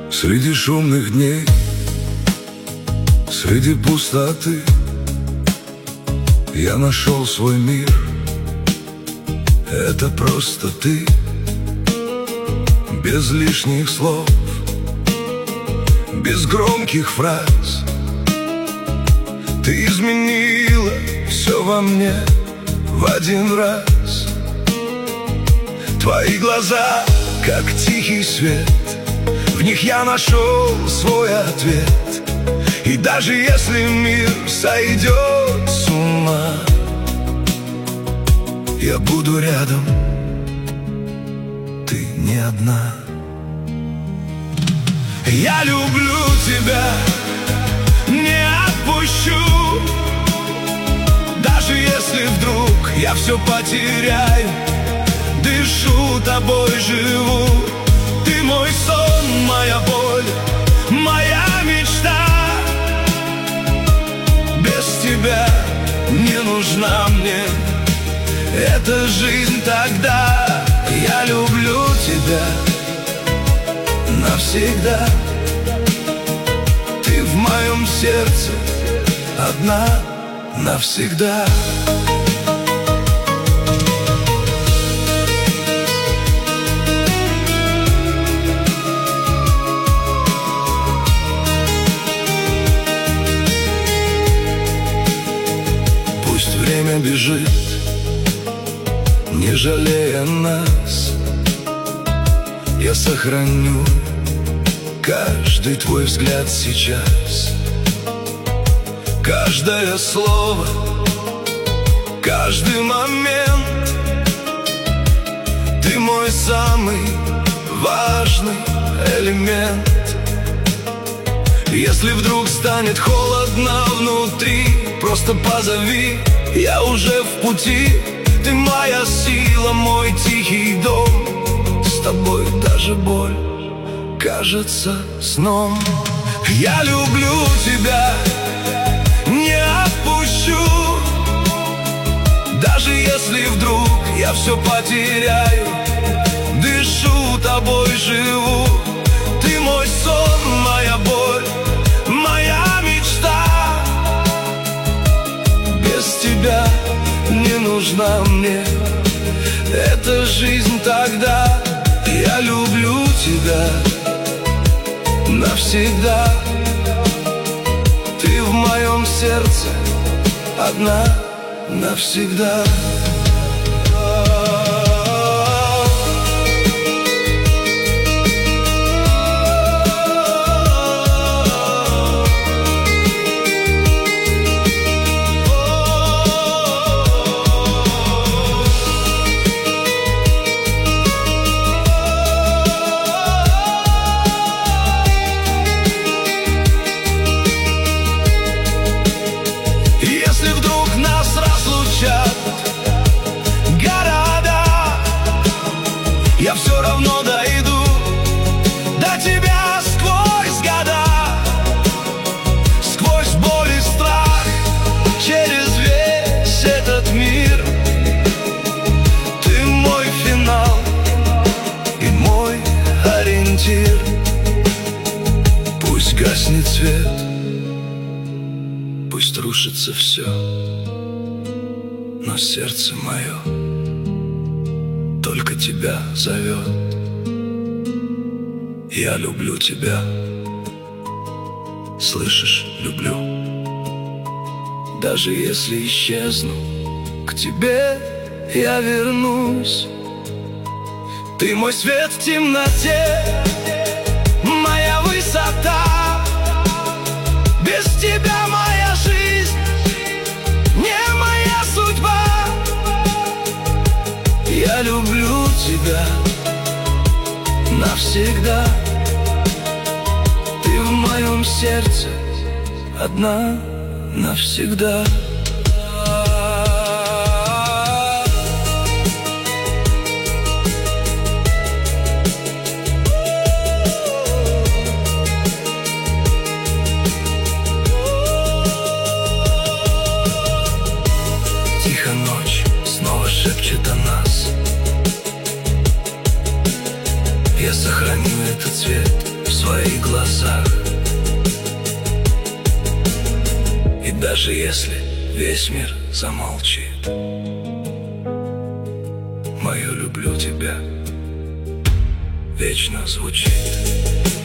Среди шумных дней, среди пустоты я нашел свой мир. Это просто ты, без лишних слов, без громких фраз. Ты изменила все во мне в один раз. Твои глаза, как тихий свет, в них я нашел свой ответ. И даже если мир сойдет с ума, я буду рядом, ты не одна. Я люблю тебя, не отпущу. Даже если вдруг я все потеряю, дышу тобой, живу. Ты мой сон, моя боль, моя мечта. Без тебя не нужна мне эта жизнь тогда. Я люблю тебя навсегда. Ты в моем сердце одна навсегда. Пусть время бежит, не жалея нас, я сохраню каждый твой взгляд сейчас. Каждое слово, каждый момент. Ты мой самый важный элемент. Если вдруг станет холодно внутри, просто позови, я уже в пути. Ты моя сила, мой тихий дом. С тобой даже боль кажется сном. Я люблю тебя, не отпущу. Даже если вдруг я все потеряю, дышу тобой, живу. Ты мой сон, моя боль, моя мечта. Без тебя не нужна мне эта жизнь тогда. Я люблю тебя навсегда. Ты в моем сердце одна навсегда. Я все равно дойду до тебя сквозь года, сквозь боль и страх, через весь этот мир. Ты мой финал и мой ориентир. Пусть гаснет свет, пусть рушится все, но сердце мое только тебя зовет. Я люблю тебя, слышишь, люблю. Даже если исчезну, к тебе я вернусь. Ты мой свет в темноте, моя высота. Без тебя моя жизнь не моя судьба. Я люблю тебя навсегда. Ты в моем сердце одна навсегда. Тихо ночь снова шепчет о нас. Я сохраню этот цвет в своем твоих глазах. И даже если весь мир замолчит, мое люблю тебя вечно звучит.